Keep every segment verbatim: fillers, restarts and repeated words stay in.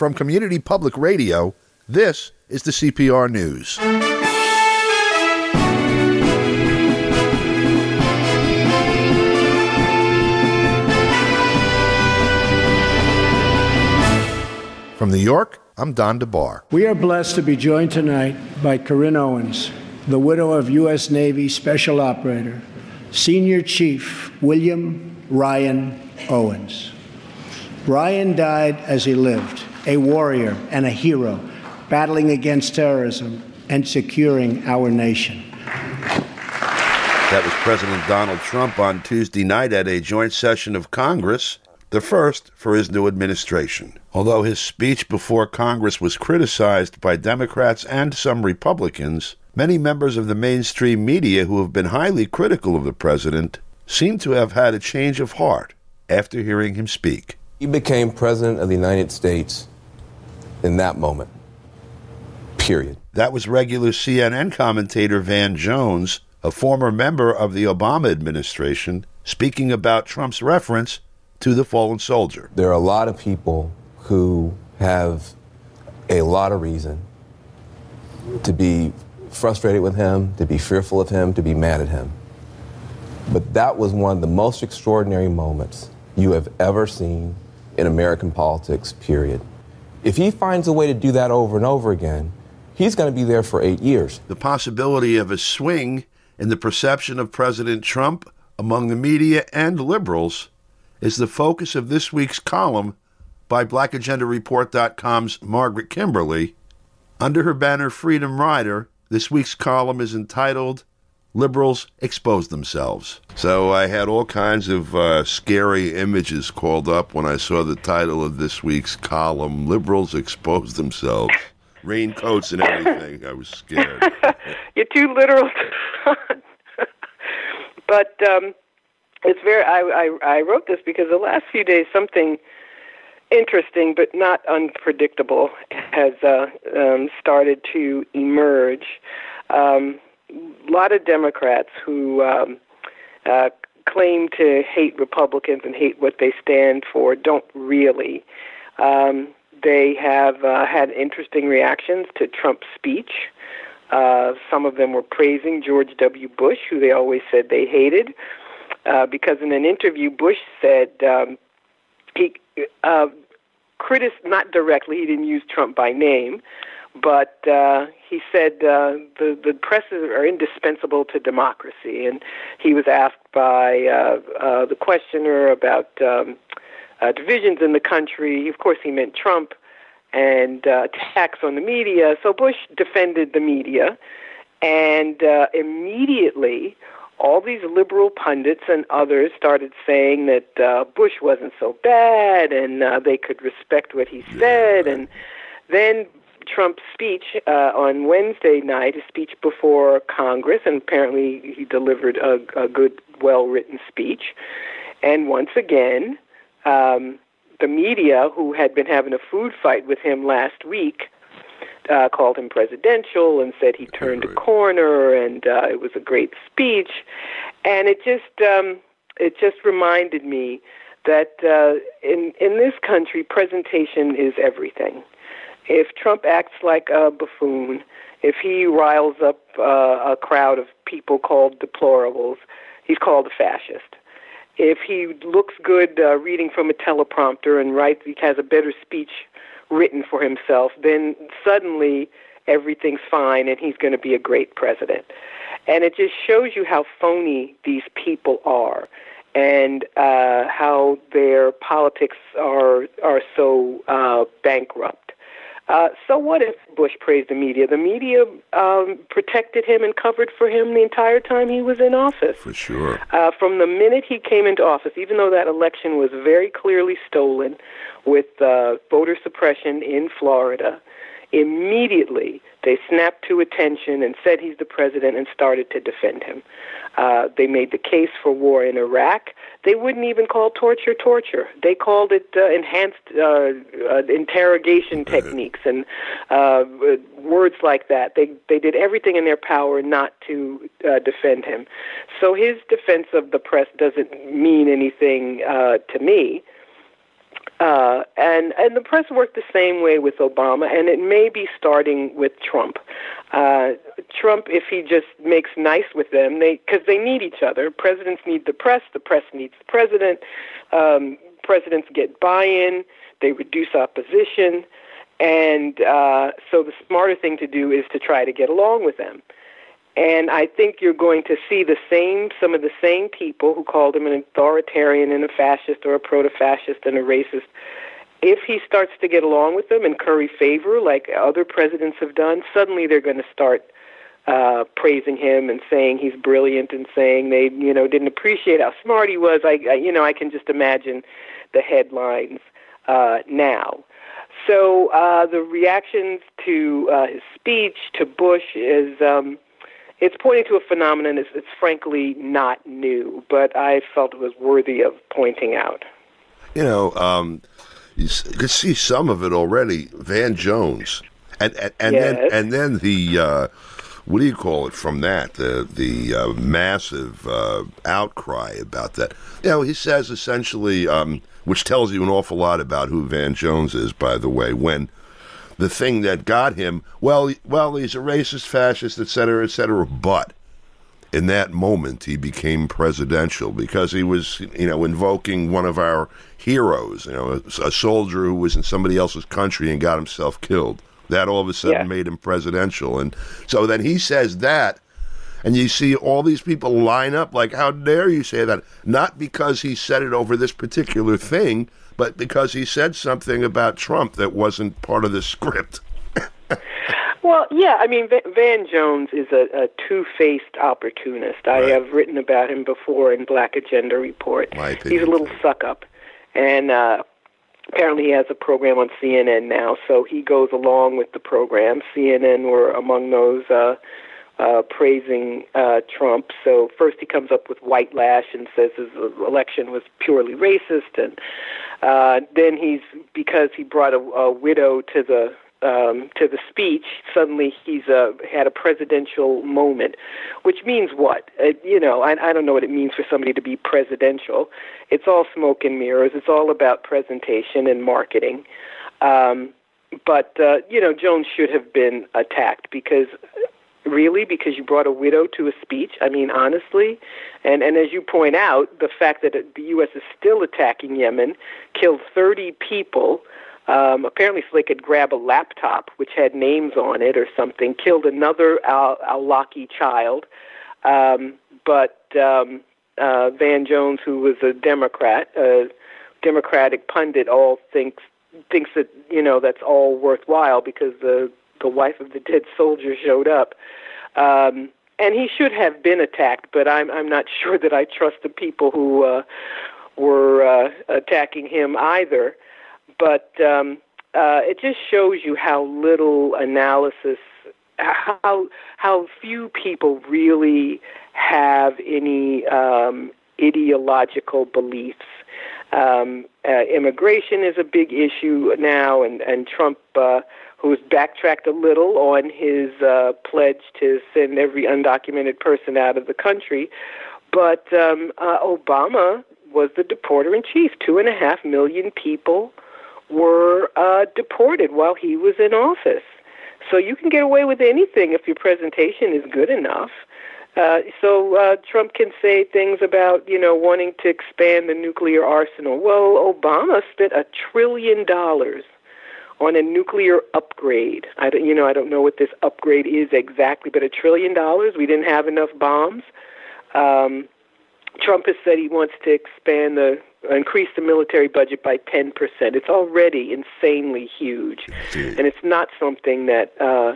From Community Public Radio, this is the C P R News. From New York, I'm Don DeBar. We are blessed to be joined tonight by Corinne Owens, the widow of U S Navy Special Operator, Senior Chief William Ryan Owens. Ryan died as he lived, a warrior and a hero, battling against terrorism and securing our nation. That was President Donald Trump on Tuesday night at a joint session of Congress, the first for his new administration. Although his speech before Congress was criticized by Democrats and some Republicans, many members of the mainstream media who have been highly critical of the president seem to have had a change of heart after hearing him speak. He became president of the United States in that moment, period. That was regular C N N commentator Van Jones, a former member of the Obama administration, speaking about Trump's reference to the fallen soldier. There are a lot of people who have a lot of reason to be frustrated with him, to be fearful of him, to be mad at him. But that was one of the most extraordinary moments you have ever seen in American politics, period. If he finds a way to do that over and over again, he's going to be there for eight years. The possibility of a swing in the perception of President Trump among the media and liberals is the focus of this week's column by Black Agenda Report dot com's Margaret Kimberly. Under her banner Freedom Rider, this week's column is entitled Liberals Expose Themselves. So I had all kinds of uh, scary images called up when I saw the title of this week's column, Liberals Expose Themselves. Raincoats and everything. I was scared. You're too literal. But um, it's very. I, I, I wrote this because the last few days something interesting but not unpredictable has uh, um, started to emerge. Um, a lot of Democrats who um, uh, claim to hate Republicans and hate what they stand for don't really. Um, they have uh, had interesting reactions to Trump's speech. Uh, some of them were praising George W. Bush, who they always said they hated, uh, because in an interview, Bush said um, he uh, critic not directly, he didn't use Trump by name, but uh, he said uh, the the presses are indispensable to democracy, and he was asked by uh, uh, the questioner about um, uh, divisions in the country. Of course, he meant Trump. And uh, attacks on the media. So Bush defended the media, and uh, immediately all these liberal pundits and others started saying that uh, Bush wasn't so bad, and uh, they could respect what he said. And then Trump's speech uh, on Wednesday night, his speech before Congress, and apparently he delivered a, a good, well-written speech. And once again, um, the media, who had been having a food fight with him last week, uh, called him presidential and said he turned a corner, and uh, it was a great speech. And it just um, it just reminded me that uh, in in this country, presentation is everything. If Trump acts like a buffoon, if he riles up uh, a crowd of people called deplorables, he's called a fascist. If he looks good uh, reading from a teleprompter and writes, he has a better speech written for himself, then suddenly everything's fine and he's going to be a great president. And it just shows you how phony these people are, and uh, how their politics are are so uh, bankrupt. Uh, so what if Bush praised the media? The media um, protected him and covered for him the entire time he was in office. For sure. Uh, from the minute he came into office, even though that election was very clearly stolen with uh, voter suppression in Florida, immediately they snapped to attention and said he's the president and started to defend him. Uh, they made the case for war in Iraq. They wouldn't even call torture torture. They called it uh, enhanced uh, uh, interrogation techniques and uh, words like that. They they did everything in their power not to uh, defend him. So his defense of the press doesn't mean anything uh, to me. Uh, and, and the press worked the same way with Obama, and it may be starting with Trump. Uh, Trump, if he just makes nice with them, they because they need each other. Presidents need the press. The press needs the president. Um, presidents get buy-in. They reduce opposition. And uh, so the smarter thing to do is to try to get along with them. And I think you're going to see the same, some of the same people who called him an authoritarian and a fascist or a proto-fascist and a racist. If he starts to get along with them and curry favor like other presidents have done, suddenly they're going to start uh, praising him and saying he's brilliant and saying they, you know, didn't appreciate how smart he was. I, I you know, I can just imagine the headlines uh, now. So uh, the reactions to uh, his speech, to Bush, is... Um, It's pointing to a phenomenon that's, it's frankly not new, but I felt it was worthy of pointing out. You know, um, you could see some of it already. Van Jones, and and, and yes. then and then the uh, what do you call it from that? The the uh, massive uh, outcry about that. You know, he says essentially, um, which tells you an awful lot about who Van Jones is, by the way, when. The thing that got him, well, well, he's a racist, fascist, et cetera, et cetera. But in that moment, he became presidential because he was, you know, invoking one of our heroes, you know, a, a soldier who was in somebody else's country and got himself killed. That all of a sudden yeah. made him presidential. And so then he says that, and you see all these people line up like, how dare you say that? Not because he said it over this particular thing, but because he said something about Trump that wasn't part of the script. Well, yeah, I mean, Van Jones is a, a two-faced opportunist. I right. have written about him before in Black Agenda Report. He's a little suck-up, and uh, apparently he has a program on C N N now, so he goes along with the program. C N N were among those uh, uh, praising uh, Trump. So first he comes up with white lash and says his election was purely racist, and uh, then he's, because he brought a, a widow to the Um, to the speech, suddenly he's uh, had a presidential moment, which means what? Uh, you know, I, I don't know what it means for somebody to be presidential. It's all smoke and mirrors. It's all about presentation and marketing. Um, but, uh, you know, Jones should have been attacked because, really, because you brought a widow to a speech? I mean, honestly. And, and as you point out, the fact that the U S is still attacking Yemen, killed thirty people, Um, apparently so they could grab a laptop which had names on it or something, killed another Al- Al-Awlaki child. Um, but um, uh, Van Jones, who was a Democrat, a Democratic pundit, all thinks thinks that, you know, that's all worthwhile because the, the wife of the dead soldier showed up. Um, and he should have been attacked, but I'm, I'm not sure that I trust the people who uh, were uh, attacking him either. But um, uh, it just shows you how little analysis, how how few people really have any um, ideological beliefs. Um, uh, immigration is a big issue now, and, and Trump, uh, who's backtracked a little on his uh, pledge to send every undocumented person out of the country. But um, uh, Obama was the deporter-in-chief. Two and a half million people were uh, deported while he was in office. So you can get away with anything if your presentation is good enough. Uh, so uh, Trump can say things about, you know, wanting to expand the nuclear arsenal. Well, Obama spent a trillion dollars on a nuclear upgrade. I don't, you know, I don't know what this upgrade is exactly, but a trillion dollars. We didn't have enough bombs. Um, Trump has said he wants to expand the increase the military budget by ten percent. It's already insanely huge, and it's not something that uh,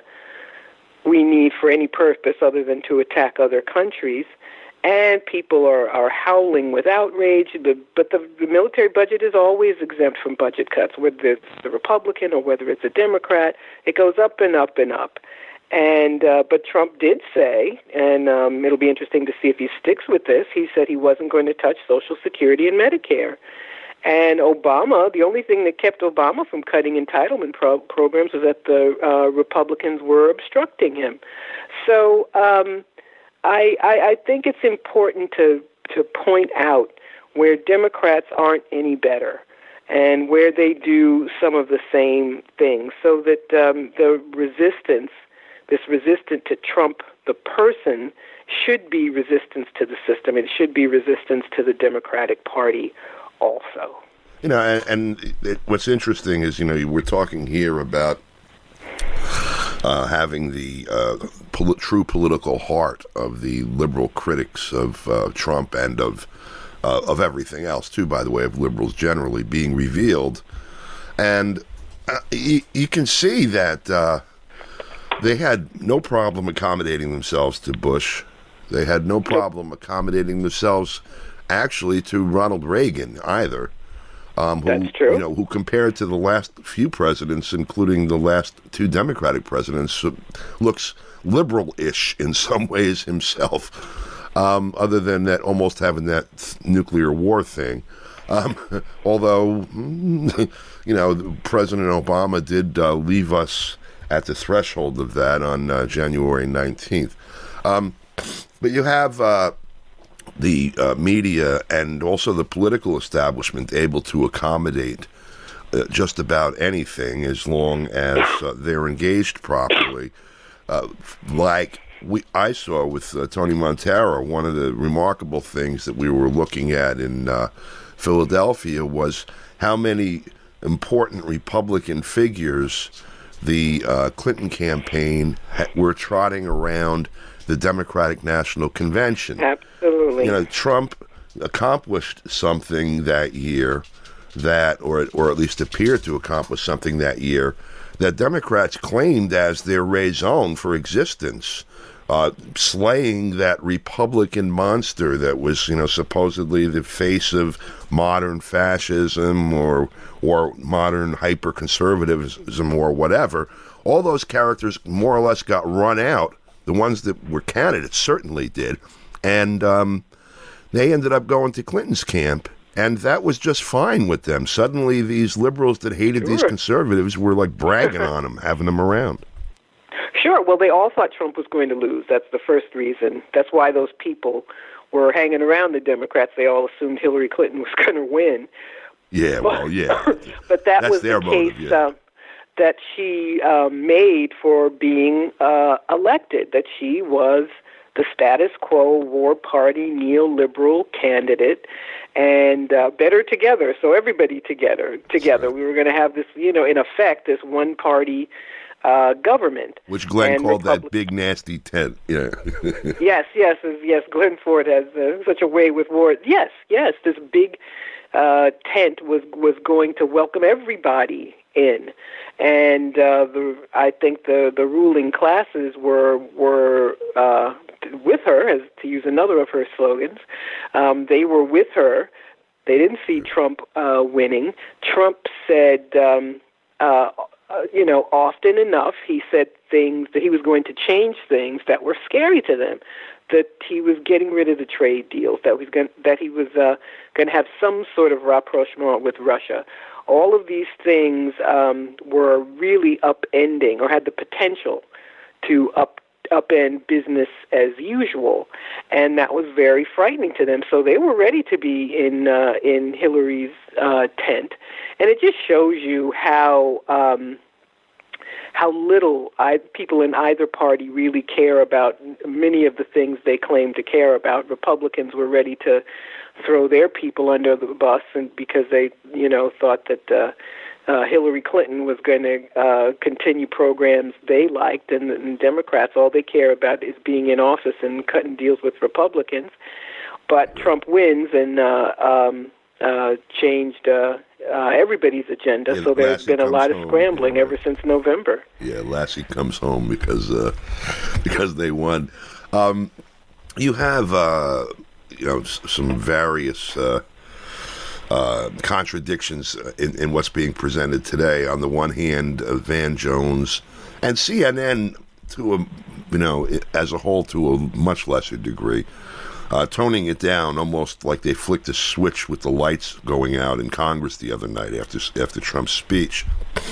we need for any purpose other than to attack other countries. And people are, are howling with outrage. The, but the, the military budget is always exempt from budget cuts, whether it's the Republican or whether it's a Democrat. It goes up and up and up. And uh, but Trump did say, and um, it'll be interesting to see if he sticks with this, he said he wasn't going to touch Social Security and Medicare. And Obama, the only thing that kept Obama from cutting entitlement pro- programs was that the uh, Republicans were obstructing him. So um, I, I, I think it's important to, to point out where Democrats aren't any better. and where they do some of the same things, so that um, the resistance, this resistance to Trump, the person, should be resistance to the system. It should be resistance to the Democratic Party also. You know, and, and it, what's interesting is, you know, we're talking here about uh, having the uh, pol- true political heart of the liberal critics of uh, Trump and of uh, of everything else, too, by the way, of liberals generally being revealed. And uh, you, you can see that uh, they had no problem accommodating themselves to Bush. They had no problem accommodating themselves, actually, to Ronald Reagan either. Um, who, That's true. You know, who compared to the last few presidents, including the last two Democratic presidents, looks liberal-ish in some ways himself. Um, other than that, almost having that nuclear war thing. Um, although, you know, President Obama did uh, leave us at the threshold of that on uh, January nineteenth. Um, but you have uh, the uh, media and also the political establishment able to accommodate uh, just about anything as long as uh, they're engaged properly. Uh, like we, I saw with uh, Tony Montero, one of the remarkable things that we were looking at in uh, Philadelphia was how many important Republican figures the uh, Clinton campaign ha- were trotting around the Democratic National Convention. Absolutely. You know, Trump accomplished something that year that, or or at least appeared to accomplish something that year, that Democrats claimed as their raison for existence, uh, slaying that Republican monster that was, you know, supposedly the face of modern fascism or or modern hyper-conservatism or whatever. All those characters more or less got run out. The ones that were candidates certainly did. And um, they ended up going to Clinton's camp, and that was just fine with them. Suddenly these liberals that hated Sure. these conservatives were like bragging on them, having them around. Sure. Well, they all thought Trump was going to lose. That's the first reason. That's why those people were hanging around the Democrats. They all assumed Hillary Clinton was going to win. Yeah, well, yeah. But that That's was their the motive, case yeah. uh, that she uh, made for being uh, elected, that she was the status quo war party neoliberal candidate, and uh, better together. So everybody together, together. Right. We were going to have this, you know, in effect, this one party uh, government. Which Glenn And called Republic- that big nasty tent. Yeah. Yes, yes, as- yes. Glenn Ford has uh, such a way with words. Yes, yes. This big uh, tent was was going to welcome everybody in, and uh, the I think the the ruling classes were were uh, with her, as to use another of her slogans. Um, they were with her. They didn't see Trump uh, winning. Trump said, um, uh, uh, you know, often enough, he said things that he was going to change things that were scary to them, that he was getting rid of the trade deals, that, was going, that he was uh, going to have some sort of rapprochement with Russia. All of these things um, were really upending, or had the potential to up upend business as usual, and that was very frightening to them. So they were ready to be in uh, in Hillary's uh, tent, and it just shows you how um, how little I, people in either party really care about many of the things they claim to care about. Republicans were ready to throw their people under the bus, and because they, you know, thought that uh, uh, Hillary Clinton was going to uh, continue programs they liked, and, and Democrats, all they care about is being in office and cutting deals with Republicans. But Trump wins and uh, um, uh, changed uh, uh, everybody's agenda, Yeah, so there's Lassie been a comes lot of home, scrambling yeah. ever since November. Yeah, Lassie comes home because uh, because they won. Um, you have uh, you know s- some various uh, uh, contradictions in, in what's being presented today. On the one hand, uh, Van Jones and C N N, to a you know as a whole, to a much lesser degree, uh, toning it down, almost like they flicked a switch with the lights going out in Congress the other night after after Trump's speech.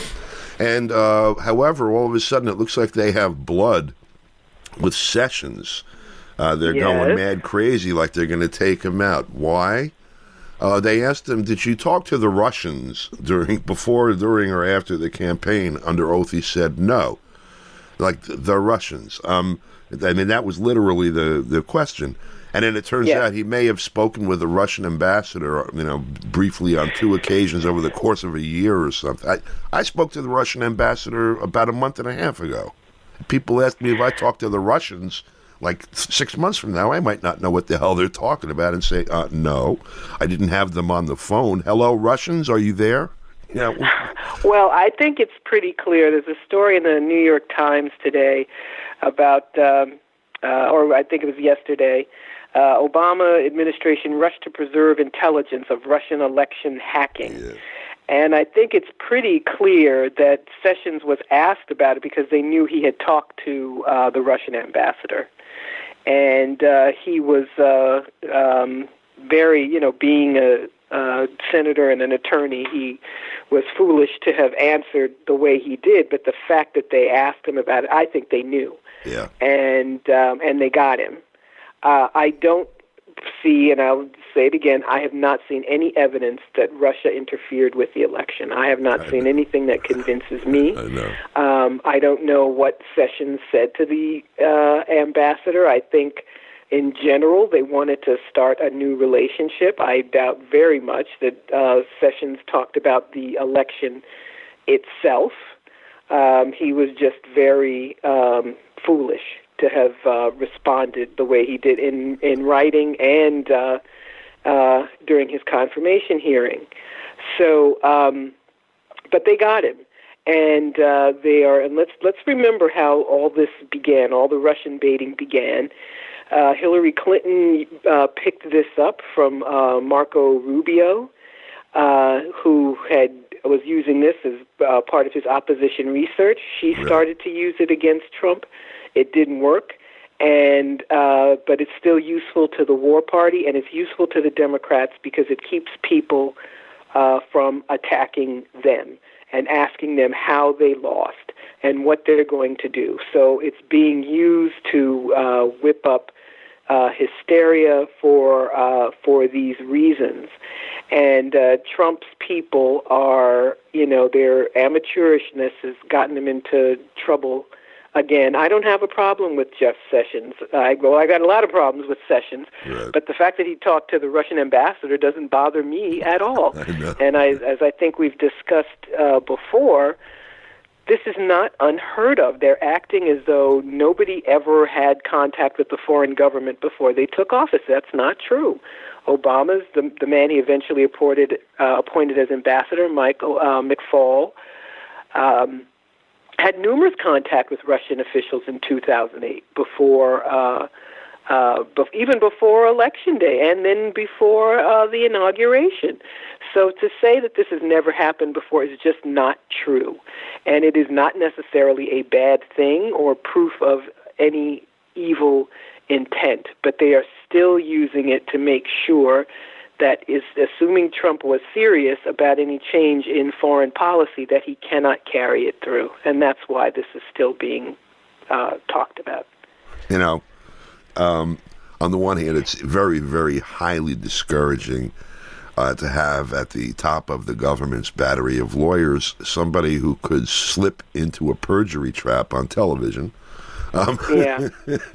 And uh, however, all of a sudden, it looks like they have blood with Sessions. Uh, they're Yes. going mad crazy, like they're going to take him out. Why? Uh, they asked him, "Did you talk to the Russians during, before, during, or after the campaign?" Under oath, he said no. Like the, the Russians. Um, I mean, that was literally the the question. And then it turns yeah. out he may have spoken with the Russian ambassador, you know, briefly on two occasions over the course of a year or something. I, I spoke to the Russian ambassador about a month and a half ago. People asked me if I talked to the Russians like six months from now, I might not know what the hell they're talking about and say, uh, no, I didn't have them on the phone. Hello, Russians, are you there? Yeah. Well, I think it's pretty clear. There's a story in the New York Times today about, um, uh, or I think it was yesterday, Uh, Obama administration rushed to preserve intelligence of Russian election hacking. Yeah. And I think it's pretty clear that Sessions was asked about it because they knew he had talked to uh, the Russian ambassador. And uh, he was uh, um, very, you know, being a, a senator and an attorney, he was foolish to have answered the way he did. But the fact that they asked him about it, I think they knew. Yeah. And um, and they got him. Uh, I don't see, and I'll say it again, I have not seen any evidence that Russia interfered with the election. I have not I seen know. anything that convinces me. I know. Um, I don't know what Sessions said to the uh, ambassador. I think, in general, they wanted to start a new relationship. I doubt very much that uh, Sessions talked about the election itself. Um, he was just very um, foolish to have uh, responded the way he did in, in writing and uh, uh, during his confirmation hearing. So, um, but they got him, and uh, they are. And let's let's remember how all this began. All the Russian baiting began. Uh, Hillary Clinton uh, picked this up from uh, Marco Rubio, uh, who had was using this as uh, part of his opposition research. She started to use it against Trump. It didn't work, and uh, but it's still useful to the war party, and it's useful to the Democrats because it keeps people uh, from attacking them and asking them how they lost and what they're going to do. So it's being used to uh, whip up uh, hysteria for uh, for these reasons. And uh, Trump's people are, you know, their amateurishness has gotten them into trouble. Again, I don't have a problem with Jeff Sessions. I well, I got a lot of problems with Sessions, right. But the fact that he talked to the Russian ambassador doesn't bother me at all. I know. And I, as I think we've discussed uh, before, this is not unheard of. They're acting as though nobody ever had contact with the foreign government before they took office. That's not true. Obama's the, the man he eventually appointed, uh, appointed as ambassador, Michael uh, McFaul, um, had numerous contact with Russian officials in two thousand eight, before, uh, uh, be- even before Election Day, and then before uh, the inauguration. So to say that this has never happened before is just not true, and it is not necessarily a bad thing or proof of any evil intent, but they are still using it to make sure that is assuming Trump was serious about any change in foreign policy, that he cannot carry it through. And that's why this is still being uh, talked about. You know, um, on the one hand, it's very, very highly discouraging uh, to have at the top of the government's battery of lawyers somebody who could slip into a perjury trap on television. Um, yeah.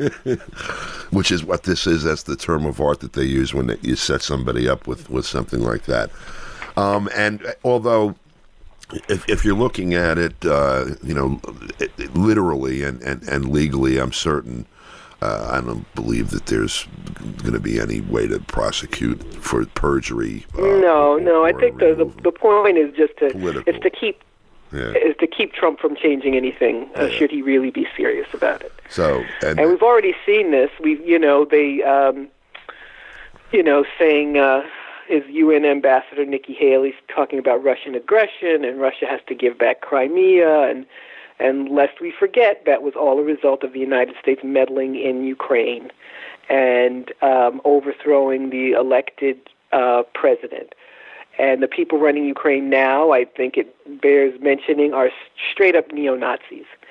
Which is what this is. That's the term of art that they use when they, you set somebody up with, with something like that. Um, and although, if, if you're looking at it, uh, you know, it, it literally and, and, and legally, I'm certain, uh, I don't believe that there's going to be any way to prosecute for perjury. Uh, no, or, no. I think the, the the point is just to political. it's to keep. Yeah. Is to keep Trump from changing anything, uh, yeah. should he really be serious about it. So, and, and we've already seen this. We, you know, they, um, you know, saying uh, his U N ambassador Nikki Haley's talking about Russian aggression, and Russia has to give back Crimea, and and lest we forget, that was all a result of the United States meddling in Ukraine and um, overthrowing the elected uh, president. And the people running Ukraine now, I think it bears mentioning, are straight-up neo-Nazis.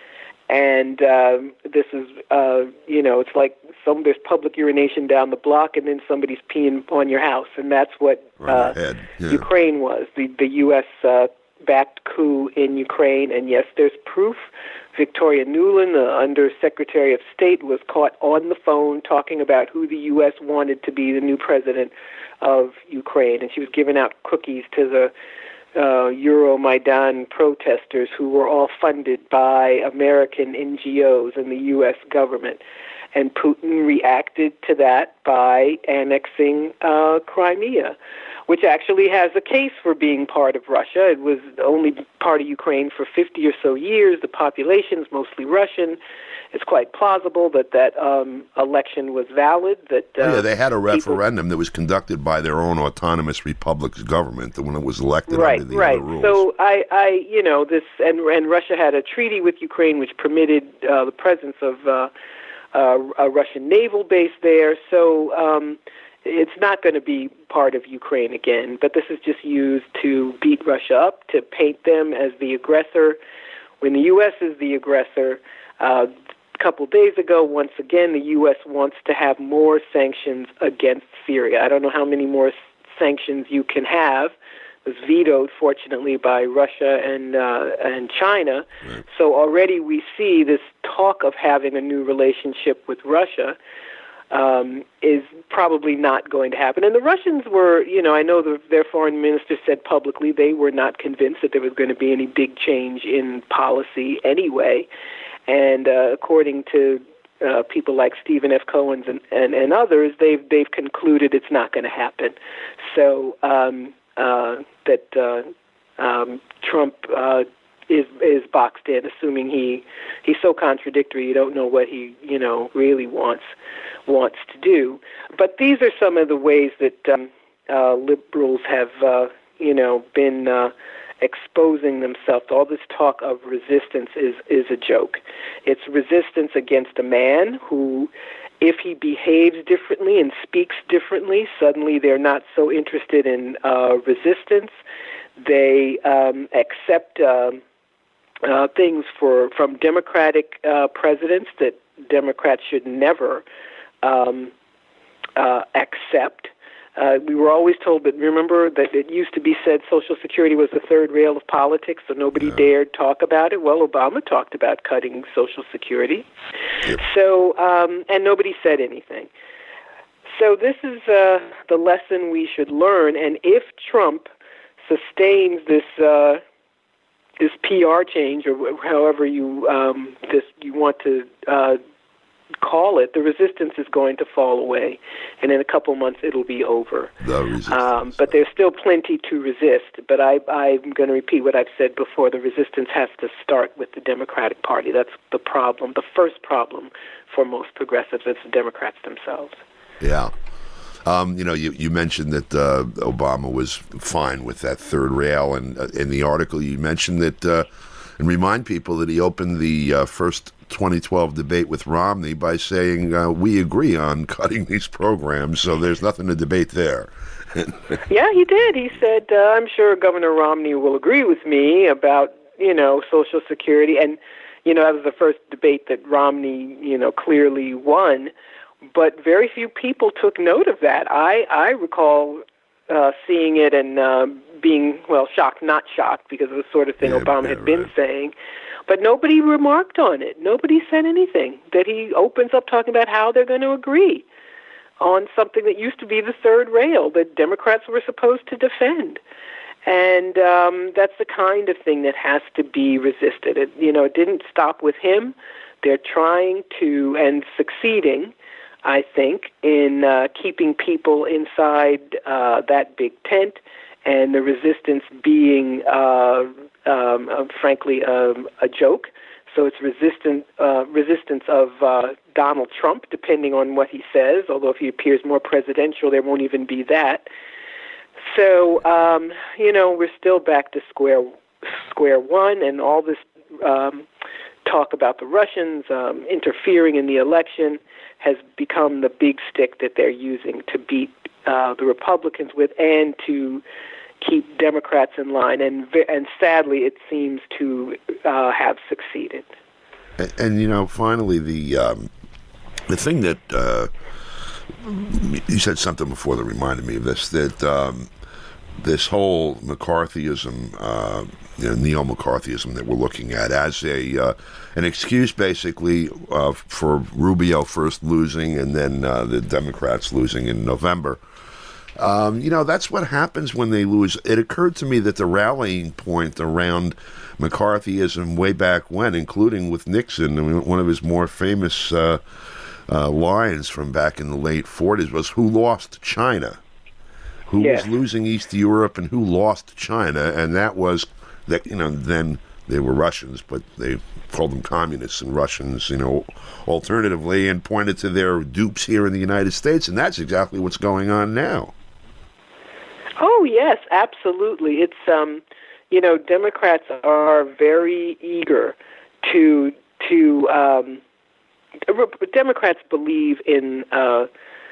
And um, this is, uh, you know, it's like some there's public urination down the block, and then somebody's peeing on your house, and that's what uh, yeah. Ukraine was. The the U S uh, backed coup in Ukraine, and yes, there's proof. Victoria Nuland, the Under-Secretary of State, was caught on the phone talking about who the U S wanted to be the new president of Ukraine, and she was giving out cookies to the uh, Euromaidan protesters who were all funded by American N G Os and the U S government. And Putin reacted to that by annexing uh, Crimea, which actually has a case for being part of Russia. It was only part of Ukraine for fifty or so years. The population is mostly Russian. It's quite plausible that that um, election was valid. That uh, oh, yeah, they had a referendum people, that was conducted by their own autonomous republic's government when it was elected right, under the right. other rules. So I, I, you know, this and and Russia had a treaty with Ukraine which permitted uh, the presence of uh, uh, a Russian naval base there. So. Um, It's not going to be part of Ukraine again, but this is just used to beat Russia up, to paint them as the aggressor. When the U S is the aggressor, uh, a couple days ago, once again, the U S wants to have more sanctions against Syria. I don't know how many more sanctions you can have. It was vetoed, fortunately, by Russia and uh, and China. Right. So already we see this talk of having a new relationship with Russia. Um, is probably not going to happen. And the Russians were, you know, I know the, their foreign minister said publicly they were not convinced that there was going to be any big change in policy anyway. And uh, according to uh, people like Stephen F. Cohen and, and, and others, they've they've concluded it's not going to happen. So um, uh, that uh, um, Trump uh, is is boxed in, assuming he he's so contradictory. You don't know what he you know really wants. wants to do. But these are some of the ways that um, uh, liberals have, uh, you know, been uh, exposing themselves. All this talk of resistance is, is a joke. It's resistance against a man who, if he behaves differently and speaks differently, suddenly they're not so interested in uh, resistance. They um, accept um, uh, things for from Democratic uh, presidents that Democrats should never Um, uh, accept. Uh, we were always told, but remember that it used to be said Social Security was the third rail of politics, so nobody yeah. dared talk about it. Well, Obama talked about cutting Social Security. Yep. So, um, and nobody said anything. So this is uh, the lesson we should learn, and if Trump sustains this uh, this P R change, or however you um, this you want to uh, call it, the resistance is going to fall away, and in a couple months it'll be over. The resistance. Um, but there's still plenty to resist. But I, I'm going to repeat what I've said before. The resistance has to start with the Democratic Party. That's the problem. The first problem for most progressives is the Democrats themselves. Yeah. Um, you know, you, you mentioned that uh, Obama was fine with that third rail, and uh, in the article you mentioned that, uh, and remind people that he opened the uh, first twenty twelve debate with Romney by saying, uh, we agree on cutting these programs, so there's nothing to debate there. Yeah, he did. He said, uh, I'm sure Governor Romney will agree with me about, you know, Social Security. And, you know, that was the first debate that Romney, you know, clearly won. But very few people took note of that. I, I recall uh, seeing it and uh, being, well, shocked, not shocked, because of the sort of thing yeah, Obama yeah, had been right. saying. But nobody remarked on it. Nobody said anything. That he opens up talking about how they're going to agree on something that used to be the third rail that Democrats were supposed to defend. And um, that's the kind of thing that has to be resisted. It, you know, it didn't stop with him. They're trying to, and succeeding, I think, in uh, keeping people inside uh, that big tent, and the resistance being uh, Um, uh, frankly, um, a joke. So it's resistant, uh, resistance of uh, Donald Trump, depending on what he says, although if he appears more presidential, there won't even be that. So, um, you know, we're still back to square square one, and all this um, talk about the Russians um, interfering in the election has become the big stick that they're using to beat uh, the Republicans with, and to keep Democrats in line, and and sadly, it seems to uh, have succeeded. And, and you know, finally, the um, the thing that uh, you said something before that reminded me of this, that um, this whole McCarthyism, uh, you know, neo-McCarthyism that we're looking at as a uh, an excuse, basically, uh, for Rubio first losing and then uh, the Democrats losing in November. Um, you know, that's what happens when they lose. It occurred to me that the rallying point around McCarthyism way back when, including with Nixon, I mean, one of his more famous uh, uh, lines from back in the late forties was, "Who lost China?" Who yeah. was losing East Europe and who lost China? And that was, that you know, then they were Russians, but they called them communists and Russians, you know, alternatively, and pointed to their dupes here in the United States. And that's exactly what's going on now. Oh, yes, absolutely. It's, um, you know, Democrats are very eager to, to, um, Democrats believe in uh,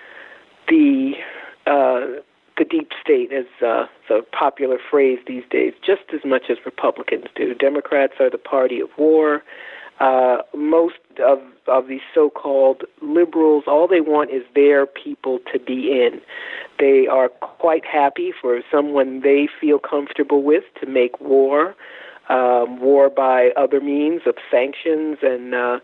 the, uh, the deep state, as uh, the popular phrase these days, just as much as Republicans do. Democrats are the party of war. Uh, most of of these so-called liberals, all they want is their people to be in. They are quite happy for someone they feel comfortable with to make war, um, war by other means of sanctions and uh,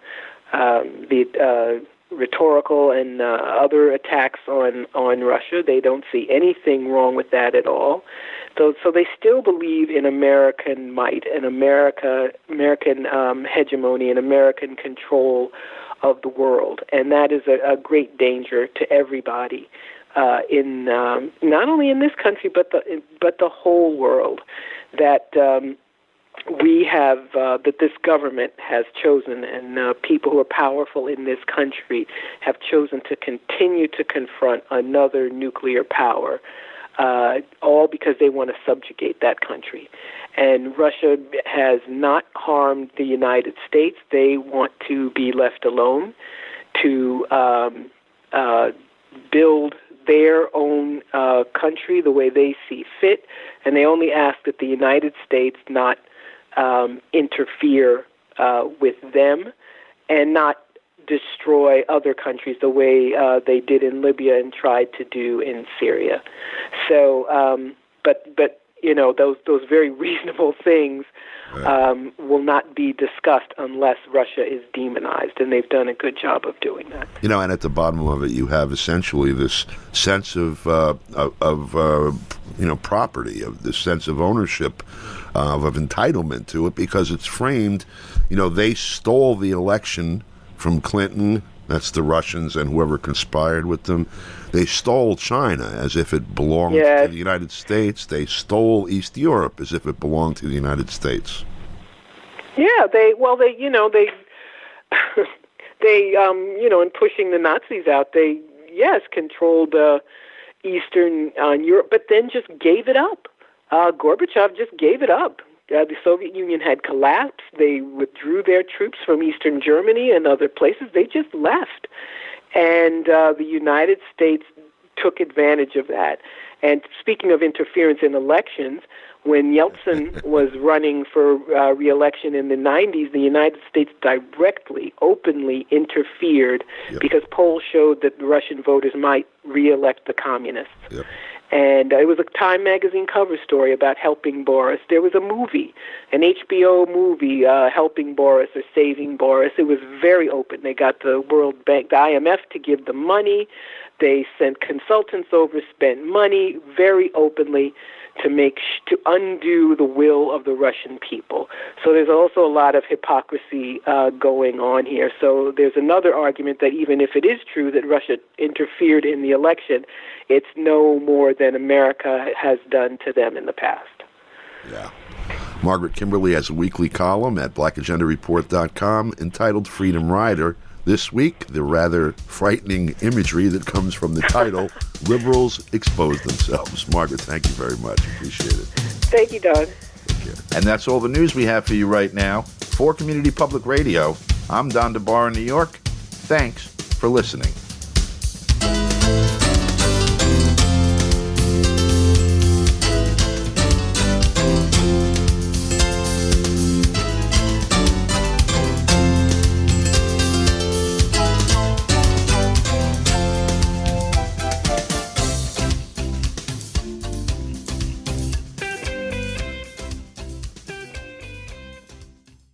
um, the uh, rhetorical and uh, other attacks on, on Russia. They don't see anything wrong with that at all. So, so they still believe in American might and America, American um, hegemony and American control of the world, and that is a, a great danger to everybody uh, in um, not only in this country but the but the whole world. That um, we have uh, that this government has chosen, and uh, people who are powerful in this country have chosen to continue to confront another nuclear power. Uh, all because they want to subjugate that country. And Russia has not harmed the United States. They want to be left alone to um, uh, build their own uh, country the way they see fit, and they only ask that the United States not um, interfere uh, with them and not destroy other countries the way uh, they did in Libya and tried to do in Syria. So, um, but but you know, those those very reasonable things um, will not be discussed unless Russia is demonized, and they've done a good job of doing that. You know, and at the bottom of it, you have essentially this sense of uh, of, of uh, you know, property, of this sense of ownership, uh, of entitlement to it, because it's framed. You know, they stole the election from Clinton, that's the Russians and whoever conspired with them. They stole China as if it belonged yes. to the United States. They stole East Europe as if it belonged to the United States. Yeah, they, well, they, you know, they, they, um, you know, in pushing the Nazis out, they, yes, controlled uh, Eastern uh, Europe, but then just gave it up. Uh, Gorbachev just gave it up. Uh, the Soviet Union had collapsed. They withdrew their troops from Eastern Germany and other places. They just left. And uh, the United States took advantage of that. And speaking of interference in elections, when Yeltsin was running for uh, re-election in the nineties, the United States directly, openly interfered yep. because polls showed that the Russian voters might re-elect the communists. Yep. And uh, it was a Time magazine cover story about helping Boris. There was a movie, an H B O movie, uh, Helping Boris or Saving Boris. It was very open. They got the World Bank, the I M F to give them money. They sent consultants over, spent money very openly to make sh- to undo the will of the Russian people. So there's also a lot of hypocrisy uh, going on here. So there's another argument that even if it is true that Russia interfered in the election, it's no more than America has done to them in the past. Yeah. Margaret Kimberly has a weekly column at black agenda report dot com entitled Freedom Rider. This week, the rather frightening imagery that comes from the title, Liberals Expose Themselves. Margaret, thank you very much. Appreciate it. Thank you, Don. And that's all the news we have for you right now. For Community Public Radio, I'm Don DeBar in New York. Thanks for listening.